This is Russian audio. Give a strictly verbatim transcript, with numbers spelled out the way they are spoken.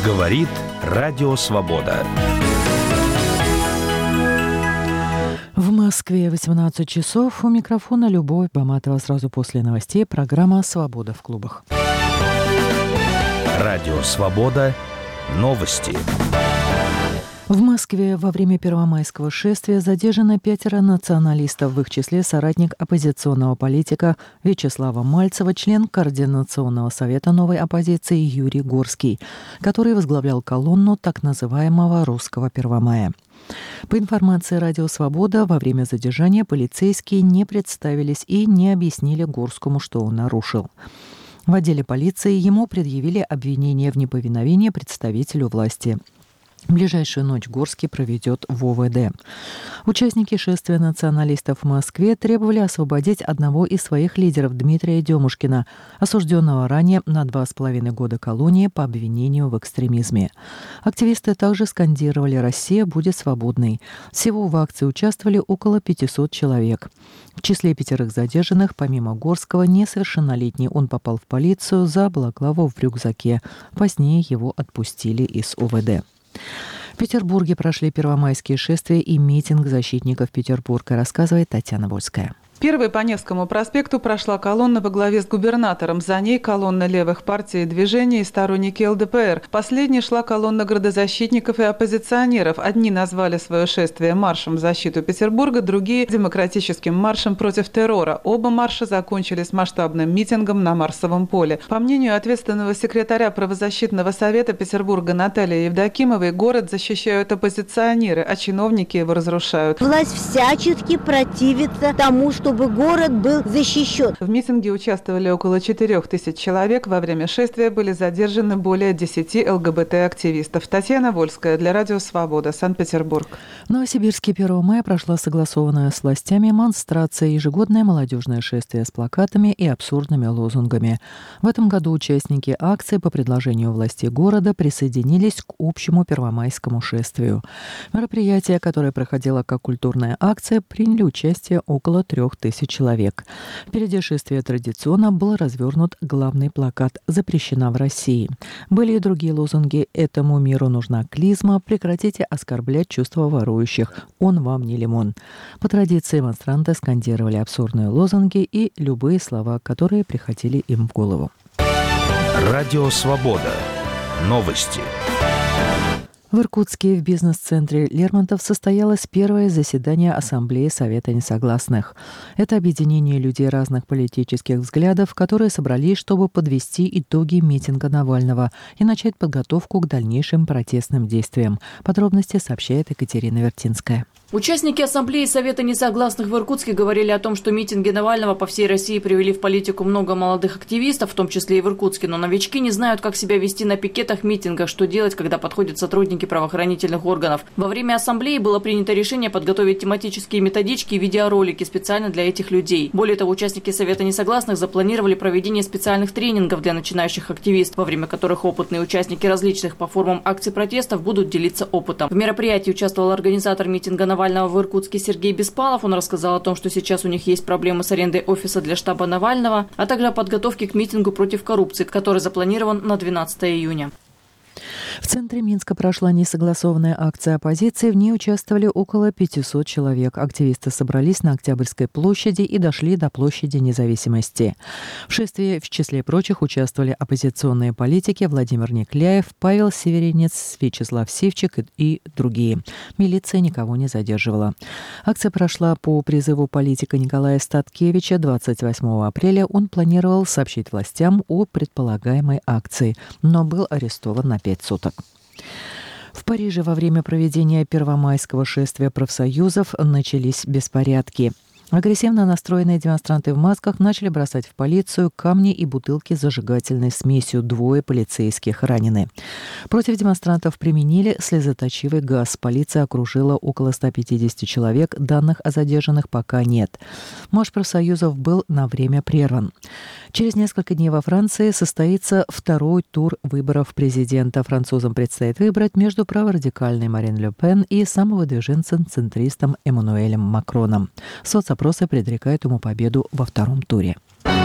Говорит Радио Свобода. В Москве восемнадцать часов. У микрофона Любовь Баматова. Сразу после новостей программа «Свобода в клубах». Радио Свобода. Новости. В Москве во время первомайского шествия задержано пятеро националистов, в их числе соратник оппозиционного политика Вячеслава Мальцева, член Координационного совета новой оппозиции Юрий Горский, который возглавлял колонну так называемого «Русского Первомая». По информации «Радио Свобода», во время задержания полицейские не представились и не объяснили Горскому, что он нарушил. В отделе полиции ему предъявили обвинение в неповиновении представителю власти. Ближайшую ночь Горский проведет в о вэ дэ. Участники шествия националистов в Москве требовали освободить одного из своих лидеров Дмитрия Демушкина, осужденного ранее на два с половиной года колонии по обвинению в экстремизме. Активисты также скандировали «Россия будет свободной». Всего в акции участвовали около пятисот человек. В числе пятерых задержанных, помимо Горского, несовершеннолетний он попал в полицию за балаклаву в рюкзаке. Позднее его отпустили из о вэ дэ. В Петербурге прошли первомайские шествия и митинг защитников Петербурга, рассказывает Татьяна Вольская. Первой по Невскому проспекту прошла колонна во главе с губернатором. За ней колонна левых партий и движений и сторонники эл дэ пэ эр. Последней шла колонна градозащитников и оппозиционеров. Одни назвали свое шествие маршем в защиту Петербурга, другие – демократическим маршем против террора. Оба марша закончились масштабным митингом на Марсовом поле. По мнению ответственного секретаря правозащитного совета Петербурга Натальи Евдокимовой, город защищают оппозиционеры, а чиновники его разрушают. Власть всячески противится тому, что чтобы город был защищен. В митинге участвовали около четырех тысяч человек. Во время шествия были задержаны более десяти эл гэ бэ тэ-активистов. Татьяна Вольская для Радио Свобода, Санкт-Петербург. В Новосибирске первого мая прошла согласованная с властями монстрация, ежегодное молодежное шествие с плакатами и абсурдными лозунгами. В этом году участники акции по предложению властей города присоединились к общему первомайскому шествию. В мероприятие, которое проходило как культурная акция, приняли участие около трех тысяч человек. Впереди шествия традиционно был развернут главный плакат «Запрещена в России». Были и другие лозунги: «Этому миру нужна клизма», «Прекратите оскорблять чувства ворующих», «Он вам не лимон». По традиции монстранты скандировали абсурдные лозунги и любые слова, которые приходили им в голову. Радио Свобода. Новости. В Иркутске в бизнес-центре Лермонтов состоялось первое заседание Ассамблеи Совета Несогласных. Это объединение людей разных политических взглядов, которые собрались, чтобы подвести итоги митинга Навального и начать подготовку к дальнейшим протестным действиям. Подробности сообщает Екатерина Вертинская. Участники Ассамблеи Совета Несогласных в Иркутске говорили о том, что митинги Навального по всей России привели в политику много молодых активистов, в том числе и в Иркутске, но новички не знают, как себя вести на пикетах, митингах, что делать, когда подходят сотрудники правоохранительных органов. Во время Ассамблеи было принято решение подготовить тематические методички и видеоролики специально для этих людей. Более того, участники Совета Несогласных запланировали проведение специальных тренингов для начинающих активистов, во время которых опытные участники различных по формам акций протестов будут делиться опытом. В мероприятии участвовал организатор митинга Навального в Иркутске Сергей Беспалов. Он рассказал о том, что сейчас у них есть проблемы с арендой офиса для штаба Навального, а также о подготовке к митингу против коррупции, который запланирован на двенадцатое июня. В центре Минска прошла несогласованная акция оппозиции. В ней участвовали около пятисот человек. Активисты собрались на Октябрьской площади и дошли до площади Независимости. В шествии, в числе прочих, участвовали оппозиционные политики Владимир Никляев, Павел Северинец, Вячеслав Сивчик и другие. Милиция никого не задерживала. Акция прошла по призыву политика Николая Статкевича. двадцать восьмого апреля он планировал сообщить властям о предполагаемой акции, но был арестован на пять суток. В Париже во время проведения первомайского шествия профсоюзов начались беспорядки. Агрессивно настроенные демонстранты в масках начали бросать в полицию камни и бутылки с зажигательной смесью. Двое полицейских ранены. Против демонстрантов применили слезоточивый газ. Полиция окружила около ста пятидесяти человек. Данных о задержанных пока нет. Марш профсоюзов был на время прерван. Через несколько дней во Франции состоится второй тур выборов президента. Французам предстоит выбрать между праворадикальной Марин Ле Пен и самовыдвиженцем-центристом Эммануэлем Макроном. Соцопросы предрекают ему победу во втором туре.